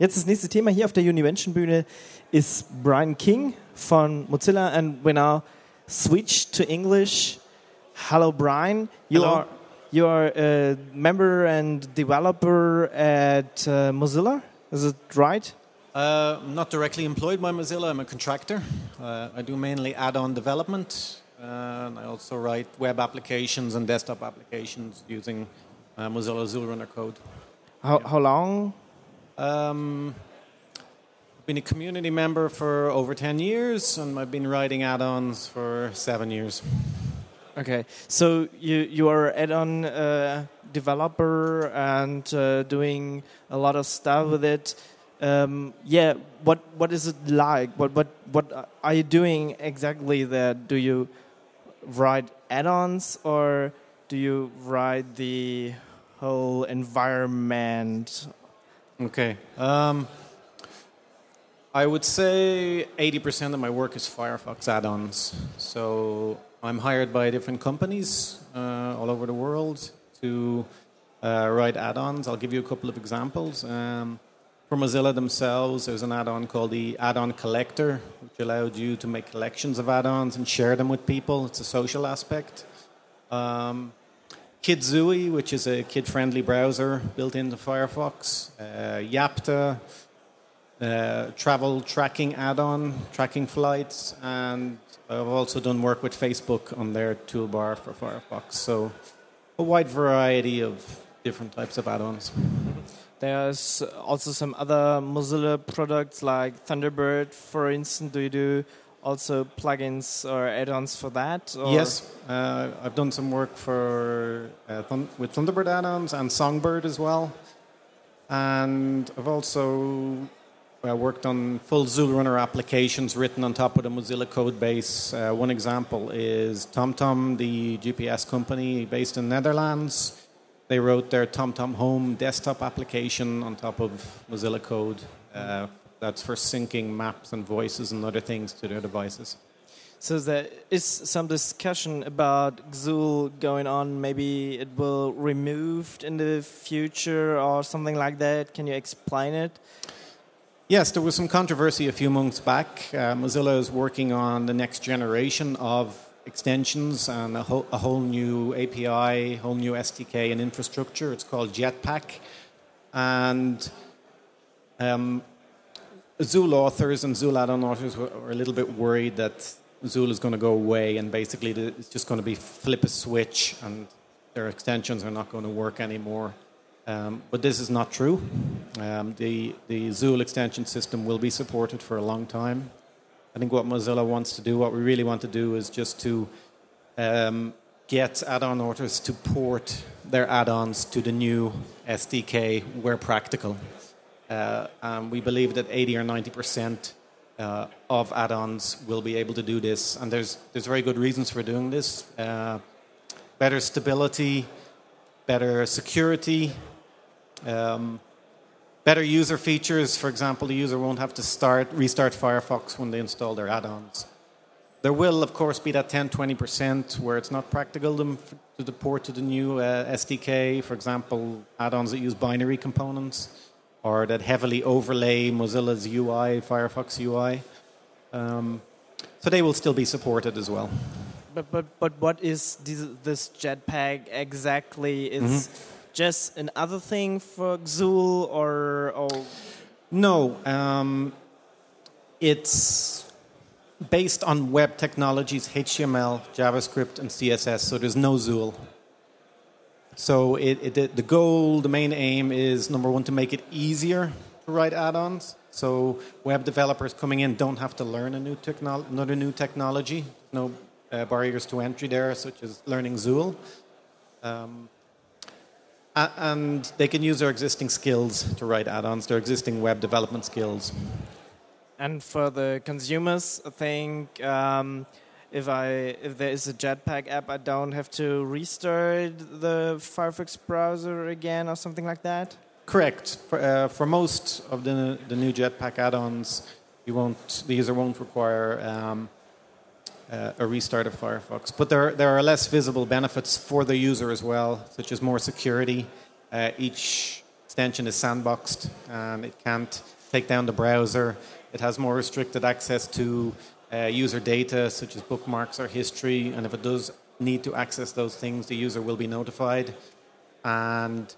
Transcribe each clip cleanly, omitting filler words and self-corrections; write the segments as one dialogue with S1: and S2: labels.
S1: Jetzt das nächste Thema hier auf der Univention-Bühne ist Brian King von Mozilla, and we now switch to English. Hello, Brian.
S2: Hello.
S1: You are a member and developer at Mozilla. Is it right?
S2: I'm not directly employed by Mozilla. I'm a contractor. I do mainly add-on development. And I also write web applications and desktop applications using Mozilla ZoolRunner code.
S1: How long?
S2: I've been a community member for over 10 years, and I've been writing add-ons for 7 years.
S1: Okay, so you are an add-on developer and doing a lot of stuff with it. What is it like? What are you doing exactly there? Do you write add-ons or do you write the whole environment?
S2: Okay. I would say 80% of my work is Firefox add-ons. So I'm hired by different companies all over the world to write add-ons. I'll give you a couple of examples. For Mozilla themselves, there's an add-on called the Add-on Collector, which allowed you to make collections of add-ons and share them with people. It's a social aspect. Kidzooey, which is a kid-friendly browser built into Firefox. Yapta, travel tracking add-on, tracking flights. And I've also done work with Facebook on their toolbar for Firefox. So a wide variety of different types of add-ons.
S1: There's also some other Mozilla products like Thunderbird, for instance. Do you do also plugins or add-ons for that? Or?
S2: Yes, I've done some work with Thunderbird add-ons and Songbird as well. And I've also worked on full ZoolRunner applications written on top of the Mozilla code base. One example is TomTom, the GPS company based in Netherlands. They wrote their TomTom Home desktop application on top of Mozilla code. That's for syncing maps and voices and other things to their devices.
S1: So there is some discussion about Zool going on. Maybe it will removed in the future or something like that. Can you explain it?
S2: Yes, there was some controversy a few months back. Mozilla is working on the next generation of extensions and a whole new API, whole new SDK and infrastructure. It's called Jetpack. And Zool authors and Zool add-on authors were a little bit worried that Zool is going to go away and basically it's just going to be flip a switch and their extensions are not going to work anymore. But this is not true. The Zool extension system will be supported for a long time. I think what Mozilla wants to do, what we really want to do is just to get add-on authors to port their add-ons to the new SDK where practical. We believe that 80 or 90% of add-ons will be able to do this. And there's very good reasons for doing this. Better stability, better security, better user features. For example, the user won't have to restart Firefox when they install their add-ons. There will, of course, be that 10-20% where it's not practical to port to the new SDK. For example, add-ons that use binary components or that heavily overlay Mozilla's UI, Firefox UI. So they will still be supported as well.
S1: But what is this Jetpack exactly? Is just another thing for Zool or?
S2: No, it's based on web technologies, HTML, JavaScript, and CSS. So there's no Zool. So the main aim is, number one, to make it easier to write add-ons. So web developers coming in don't have to learn another new technology. No barriers to entry there, such as learning Zool. And they can use their existing skills to write add-ons, their existing web development skills.
S1: And for the consumers, I think if there is a Jetpack app, I don't have to restart the Firefox browser again or something like that?
S2: Correct. For most of the new Jetpack add-ons, the user won't require a restart of Firefox. But there are less visible benefits for the user as well, such as more security. Each extension is sandboxed and it can't take down the browser. It has more restricted access to user data such as bookmarks or history, and if it does need to access those things, the user will be notified. And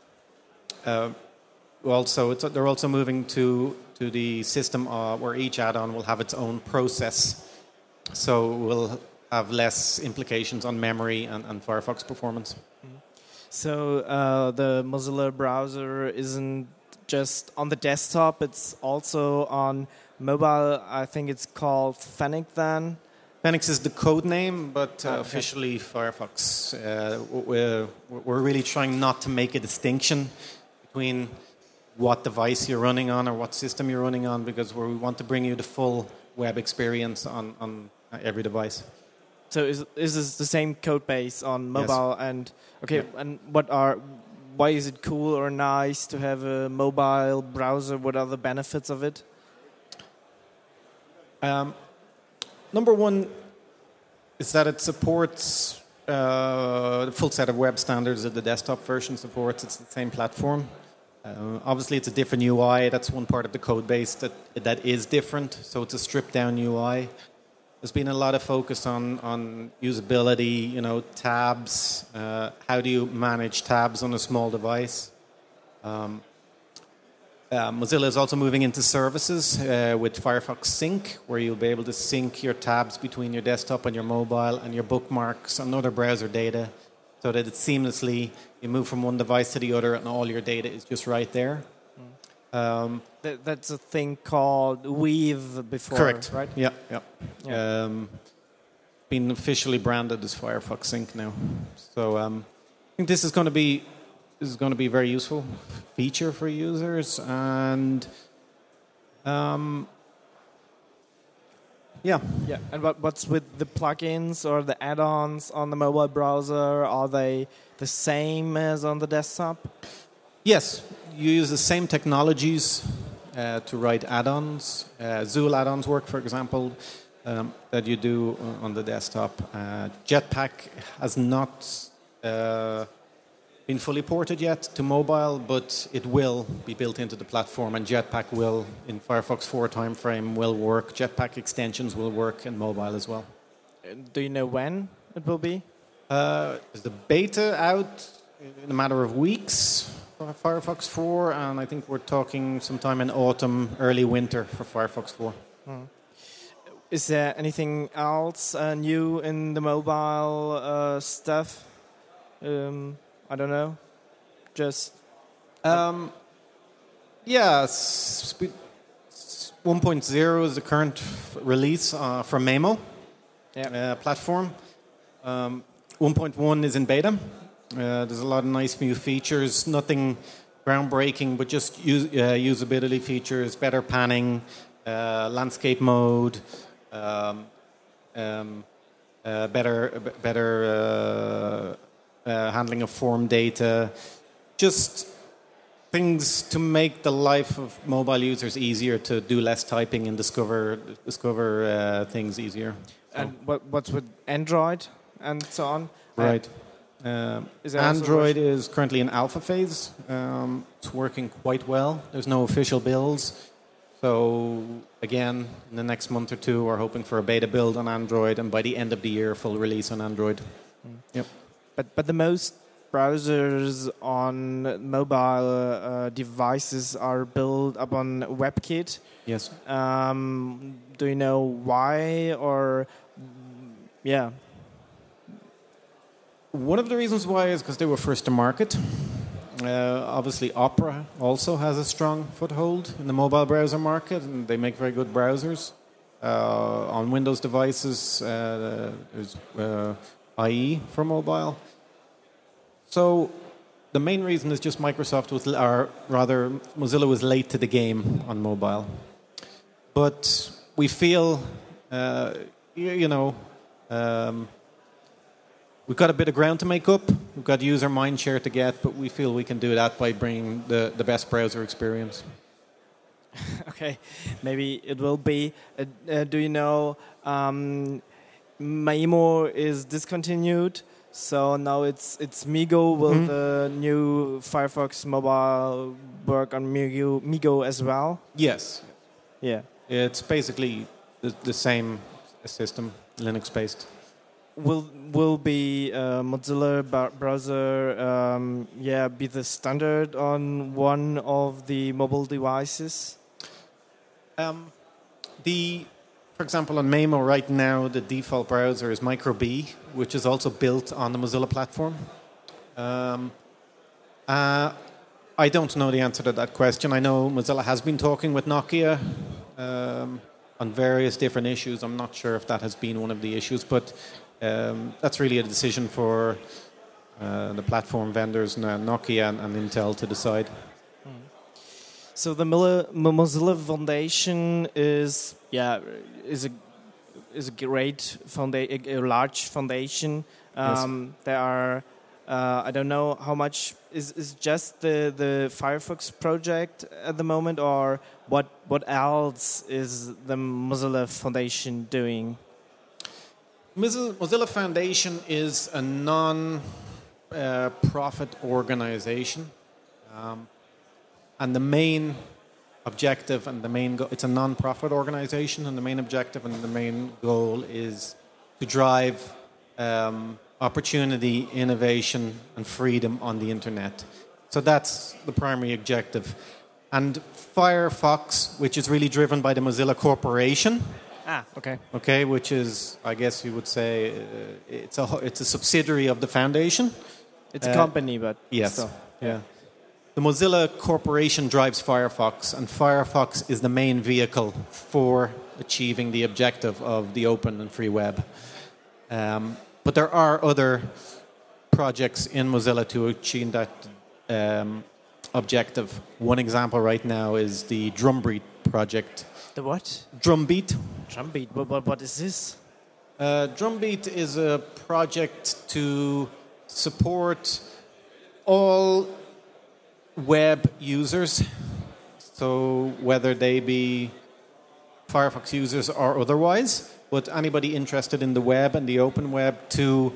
S2: they're also moving to the system where each add-on will have its own process, so we'll have less implications on memory and Firefox performance.
S1: So the Mozilla browser isn't just on the desktop, it's also on mobile. I think it's called Fennec then.
S2: Phoenix is the code name, but officially Firefox. We're really trying not to make a distinction between what device you're running on or what system you're running on, because we want to bring you the full web experience on every device.
S1: So is this the same code base on mobile?
S2: Yes.
S1: And and why is it cool or nice to have a mobile browser? What are the benefits of it?
S2: Number one is that it supports the full set of web standards that the desktop version supports. It's the same platform. Obviously, it's a different UI. That's one part of the code base that is different. So it's a stripped-down UI. There's been a lot of focus on usability, tabs. How do you manage tabs on a small device? Mozilla is also moving into services with Firefox Sync, where you'll be able to sync your tabs between your desktop and your mobile and your bookmarks and other browser data, so that it's seamlessly, you move from one device to the other and all your data is just right there.
S1: That's a thing called Weave before,
S2: correct.
S1: Right?
S2: Yeah. Been officially branded as Firefox Sync now. So I think this is going to be a very useful feature for users, and
S1: Yeah. And what's with the plugins or the add-ons on the mobile browser? Are they the same as on the desktop?
S2: Yes, you use the same technologies to write add-ons. Zool add-ons work, for example, that you do on the desktop. Jetpack has not been fully ported yet to mobile, but it will be built into the platform, and Jetpack will, in Firefox 4 timeframe, will work. Jetpack extensions will work in mobile as well.
S1: Do you know when it will be?
S2: Is the beta out in a matter of weeks for Firefox 4, and I think we're talking sometime in autumn, early winter for Firefox 4.
S1: Is there anything else new in the mobile stuff? I don't know. Just
S2: 1.0 is the current release for Memo platform. 1.1 is in beta. There's a lot of nice new features, nothing groundbreaking, but just usability features, better panning, landscape mode, better handling of form data, just things to make the life of mobile users easier, to do less typing and discover things easier. So.
S1: And what's with Android and so on?
S2: Right. Android is currently in alpha phase. It's working quite well. There's no official builds. So again, in the next month or two, we're hoping for a beta build on Android, and by the end of the year, full release on Android. Yep.
S1: But the most browsers on mobile devices are built upon WebKit.
S2: Yes.
S1: Do you know why, or yeah?
S2: One of the reasons why is because they were first to market. Obviously, Opera also has a strong foothold in the mobile browser market, and they make very good browsers. On Windows devices, there's IE for mobile. So the main reason is just Microsoft was, or rather Mozilla was late to the game on mobile. But we feel, we've got a bit of ground to make up. We've got user mindshare to get, but we feel we can do that by bringing the best browser experience.
S1: Okay, maybe it will be. Do you know Maemo is discontinued? So now it's Migo. Will the new Firefox mobile work on Migo as well?
S2: Yes.
S1: Yeah.
S2: It's basically the same system, Linux-based.
S1: Will be Mozilla browser be the standard on one of the mobile devices?
S2: For example, on Maemo right now, the default browser is MicroB, which is also built on the Mozilla platform. I don't know the answer to that question. I know Mozilla has been talking with Nokia on various different issues. I'm not sure if that has been one of the issues, but that's really a decision for the platform vendors, Nokia and Intel, to decide.
S1: So the Mozilla Foundation is a great a large foundation.
S2: Yes.
S1: There are I don't know how much is just the Firefox project at the moment, or what else is the Mozilla Foundation doing?
S2: Mozilla Foundation is a non-profit organization. And the main objective and the main it's a non-profit organization, and the main objective and the main goal is to drive opportunity, innovation, and freedom on the internet. So that's the primary objective. And Firefox, which is really driven by the Mozilla Corporation.
S1: Okay.
S2: Okay, which is, I guess you would say, it's a subsidiary of the foundation.
S1: It's a company, but
S2: yes,
S1: still.
S2: Yeah. The Mozilla Corporation drives Firefox, and Firefox is the main vehicle for achieving the objective of the open and free web. But there are other projects in Mozilla to achieve that objective. One example right now is the Drumbeat project.
S1: The what?
S2: Drumbeat.
S1: Drumbeat. What is this?
S2: Drumbeat is a project to support all web users, so whether they be Firefox users or otherwise, but anybody interested in the web and the open web to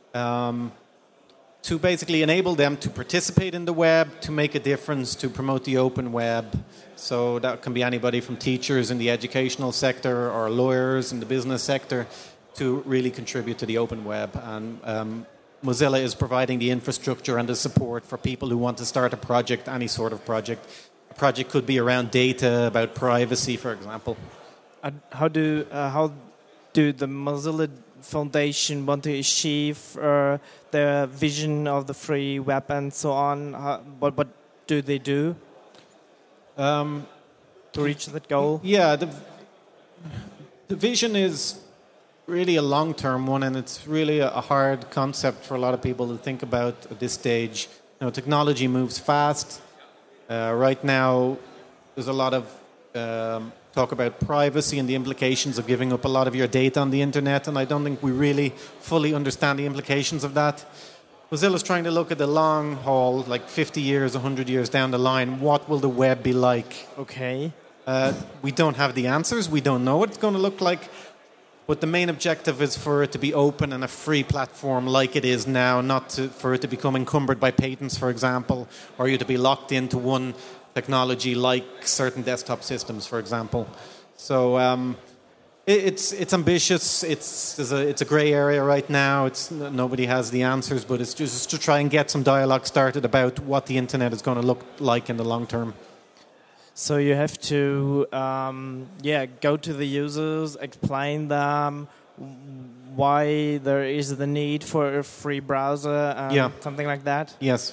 S2: basically enable them to participate in the web, to make a difference, to promote the open web. So that can be anybody from teachers in the educational sector or lawyers in the business sector to really contribute to the open web. And Mozilla is providing the infrastructure and the support for people who want to start a project, any sort of project. A project could be around data, about privacy, for example.
S1: How do the Mozilla Foundation want to achieve their vision of the free web and so on? What do they do to reach that goal?
S2: Yeah, the vision is really a long-term one, and it's really a hard concept for a lot of people to think about at this stage. You know, technology moves fast. Right now, there's a lot of talk about privacy and the implications of giving up a lot of your data on the internet, and I don't think we really fully understand the implications of that. Mozilla's trying to look at the long haul, like 50 years, 100 years down the line. What will the web be like?
S1: Okay.
S2: We don't have the answers. We don't know what it's going to look like. But the main objective is for it to be open and a free platform like it is now, not for it to become encumbered by patents, for example, or you to be locked into one technology like certain desktop systems, for example. So it's ambitious. It's a grey area right now. Nobody has the answers, but it's just to try and get some dialogue started about what the internet is going to look like in the long term.
S1: So you have to, go to the users, explain them why there is the need for a free browser, something like that.
S2: Yes.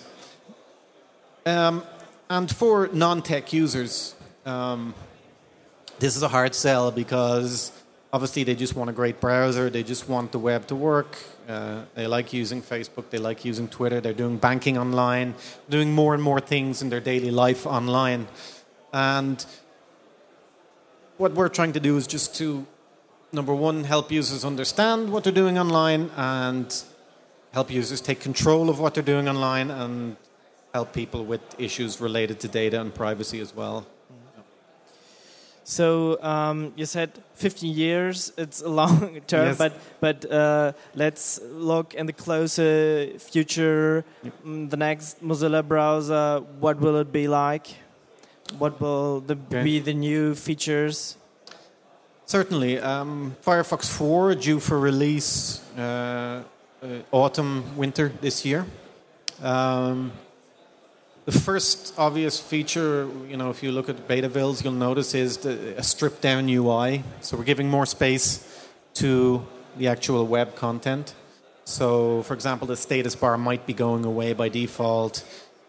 S2: And for non-tech users, this is a hard sell because obviously they just want a great browser. They just want the web to work. They like using Facebook. They like using Twitter. They're doing banking online, doing more and more things in their daily life online. And what we're trying to do is just to, number one, help users understand what they're doing online and help users take control of what they're doing online and help people with issues related to data and privacy as well.
S1: So you said 15 years. It's a long term,
S2: Yes.
S1: but let's look in the closer future. The next Mozilla browser. What will it be like? What will be the new features?
S2: Certainly. Firefox 4 due for release autumn, winter this year. The first obvious feature, if you look at the beta builds, you'll notice is a stripped down UI. So we're giving more space to the actual web content. So, for example, the status bar might be going away by default.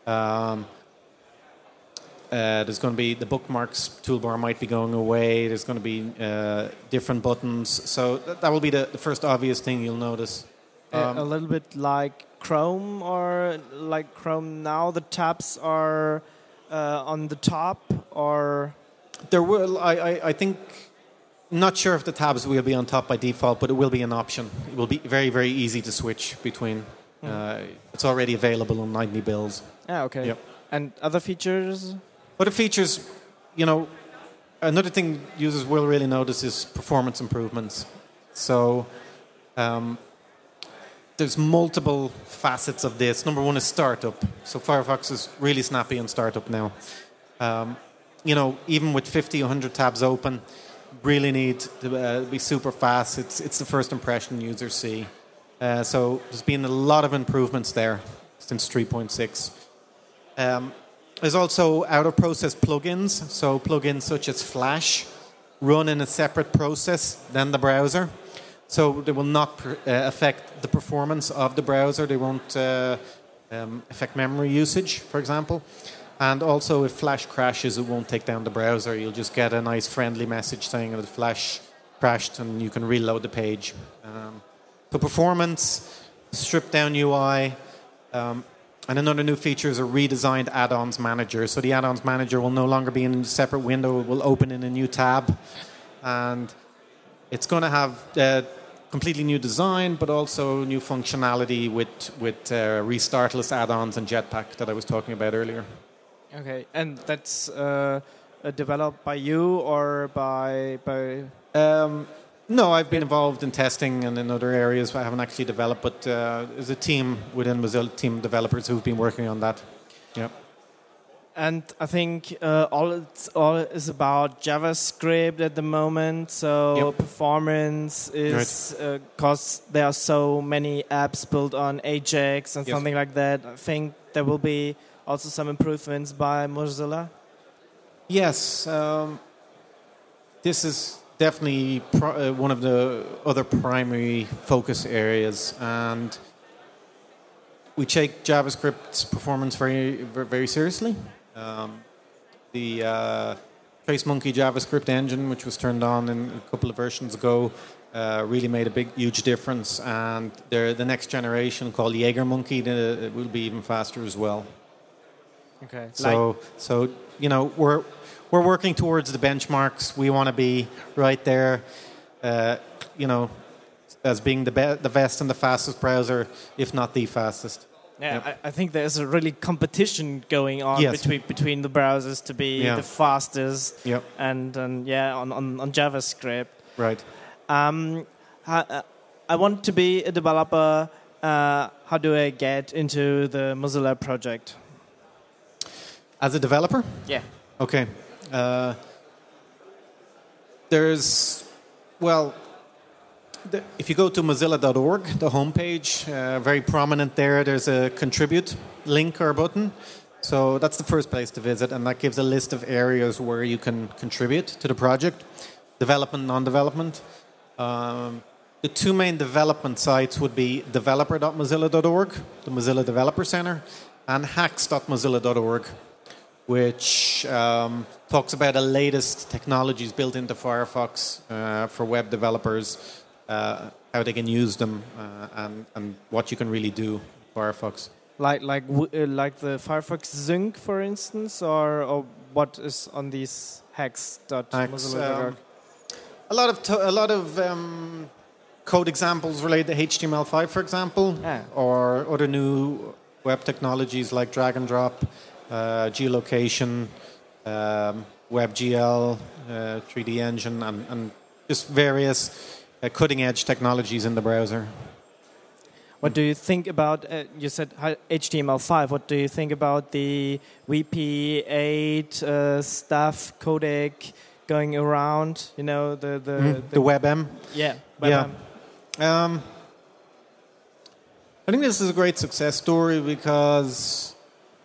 S2: There's going to be the bookmarks toolbar might be going away. There's going to be different buttons. So that will be the first obvious thing you'll notice.
S1: A little bit like Chrome, or like Chrome now, the tabs are on the top, or
S2: there will. I think. Not sure if the tabs will be on top by default, but it will be an option. It will be very, very easy to switch between. It's already available on Nightly Builds.
S1: Yeah, okay.
S2: Yep.
S1: And other features?
S2: Other features, another thing users will really notice is performance improvements. So there's multiple facets of this. Number one is startup. So Firefox is really snappy on startup now. Even with 50, 100 tabs open, really need to be super fast. It's the first impression users see. So there's been a lot of improvements there since 3.6. There's also out-of-process plugins. So plugins such as Flash run in a separate process than the browser. So they will not affect the performance of the browser. They won't affect memory usage, for example. And also, if Flash crashes, it won't take down the browser. You'll just get a nice friendly message saying that Flash crashed, and you can reload the page. So performance, stripped down UI, and another new feature is a redesigned add-ons manager. So the add-ons manager will no longer be in a separate window. It will open in a new tab. And it's going to have completely new design, but also new functionality with restartless add-ons and Jetpack that I was talking about earlier.
S1: Okay, and that's developed by you or by?
S2: No, I've been involved in testing and in other areas. I haven't actually developed, but there's a team within Mozilla, team developers who've been working on that. Yeah.
S1: And I think all is about JavaScript at the moment. So performance is because there are so many apps built on Ajax and something like that. I think there will be also some improvements by Mozilla.
S2: Yes, this is definitely one of the other primary focus areas, and we take JavaScript's performance very, very seriously. The TraceMonkey JavaScript engine, which was turned on in a couple of versions ago, really made a huge difference. And the next generation, called JagerMonkey, it will be even faster as well.
S1: Okay.
S2: So we're working towards the benchmarks. We want to be right there, as being the best and the fastest browser, if not the fastest.
S1: Yeah,
S2: yep.
S1: I think there's a really competition going on between the browsers to be the fastest.
S2: Yep.
S1: And on JavaScript.
S2: Right.
S1: I want to be a developer. How do I get into the Mozilla project?
S2: As a developer?
S1: Yeah.
S2: Okay. If you go to mozilla.org, the homepage, very prominent there, there's a contribute link or button. So that's the first place to visit, and that gives a list of areas where you can contribute to the project, development, non-development. The two main development sites would be developer.mozilla.org, the Mozilla Developer Center, and hacks.mozilla.org, which talks about the latest technologies built into Firefox for web developers, how they can use them, and what you can really do with Firefox.
S1: Like the Firefox Sync, for instance, or what is on these hacks.mozilla.org?
S2: A lot of code examples related to HTML5, for example, or other new web technologies like drag and drop, geolocation, WebGL, 3D Engine, and just various cutting-edge technologies in the browser.
S1: What do you think about, you said HTML5, what do you think about the WP8 stuff, codec going around, you know, the
S2: WebM?
S1: Yeah,
S2: WebM. Yeah. I think this is a great success story because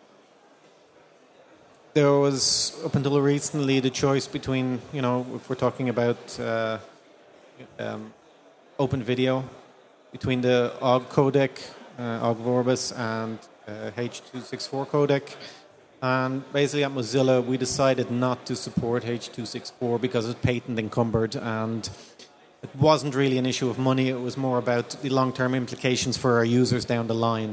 S2: there was, up until recently, the choice between, you know, if we're talking about open video, between the OGG codec, OGG Vorbis, and H.264 codec. And basically at Mozilla, we decided not to support H.264 because it's patent encumbered, and it wasn't really an issue of money. It was more about the long-term implications for our users down the line.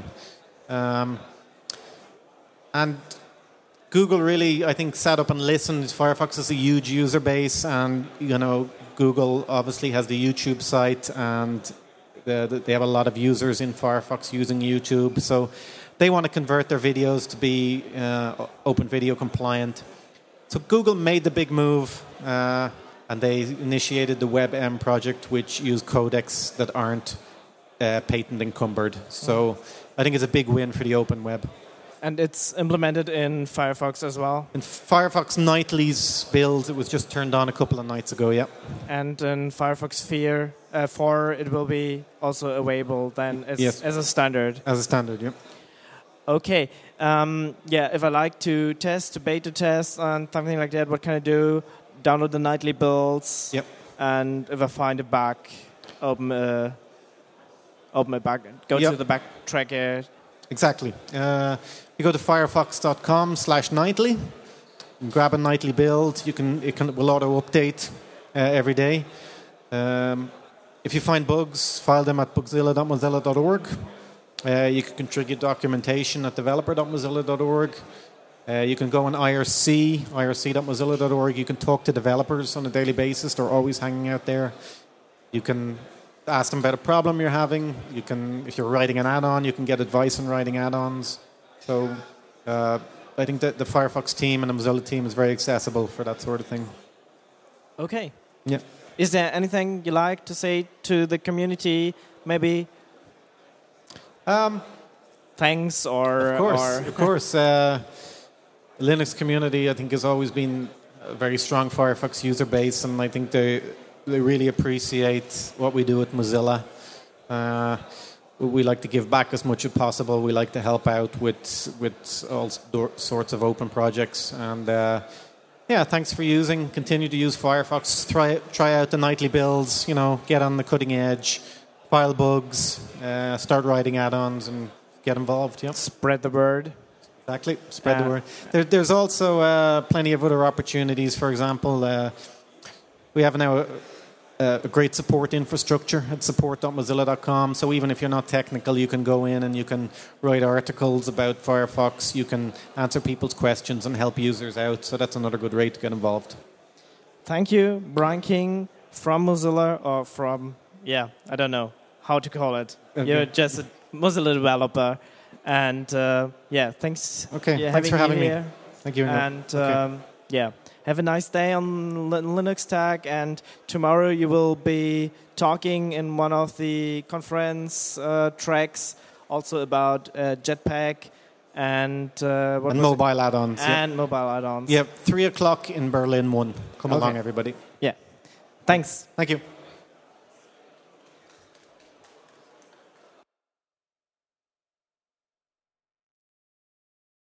S2: And Google really, I think, sat up and listened. Firefox has a huge user base, and you know, Google obviously has the YouTube site, and they have a lot of users in Firefox using YouTube. So they want to convert their videos to be open video compliant. So Google made the big move, and they initiated the WebM project, which use codecs that aren't patent encumbered. So I think it's a big win for the open web.
S1: And it's implemented in Firefox as well?
S2: In Firefox Nightly's build, it was just turned on a couple of nights ago, yeah.
S1: And in Firefox Sphere 4, it will be also available then as a standard?
S2: As a standard, yeah.
S1: Okay. If I like to beta test and something like that, what can I do? Download the Nightly builds.
S2: Yep. And
S1: if I find a bug, open a bug, go to the bug tracker.
S2: Exactly. You go to firefox.com/nightly, grab a Nightly build. It will auto update every day. If you find bugs, file them at bugzilla.mozilla.org. You can contribute documentation at developer.mozilla.org. You can go on irc.mozilla.org. You can talk to developers on a daily basis. They're always hanging out there. You can ask them about a problem you're having. You can, if you're writing an add-on, you can get advice on writing add-ons. So I think that the Firefox team and the Mozilla team is very accessible for that sort of thing.
S1: Okay.
S2: Yeah.
S1: Is there anything you like to say to the community? Maybe. Thanks or.
S2: Of course. The Linux community, I think, has always been a very strong Firefox user base, and I think they really appreciate what we do at Mozilla. We like to give back as much as possible. We like to help out with all sorts of open projects. And thanks for continue to use Firefox. Try out the Nightly builds. You know, get on the cutting edge, file bugs, start writing add-ons, and get involved. Yeah.
S1: Spread the word.
S2: Exactly. Spread the word. There's also plenty of other opportunities. For example, we have now a great support infrastructure at support.mozilla.com. So even if you're not technical, you can go in and you can write articles about Firefox. You can answer people's questions and help users out. So that's another good way to get involved.
S1: Thank you, Brian King from Mozilla, or from, I don't know how to call it. Okay. You're just a Mozilla developer. And thanks.
S2: Okay, thanks for having me.
S1: Here.
S2: Thank you.
S1: And have a nice day on Linux Tag. And tomorrow you will be talking in one of the conference tracks also about Jetpack and
S2: mobile add-ons.
S1: And mobile add-ons.
S2: Yeah, 3:00 in Berlin 1. Come along, everybody.
S1: Yeah. Thanks.
S2: Thank you.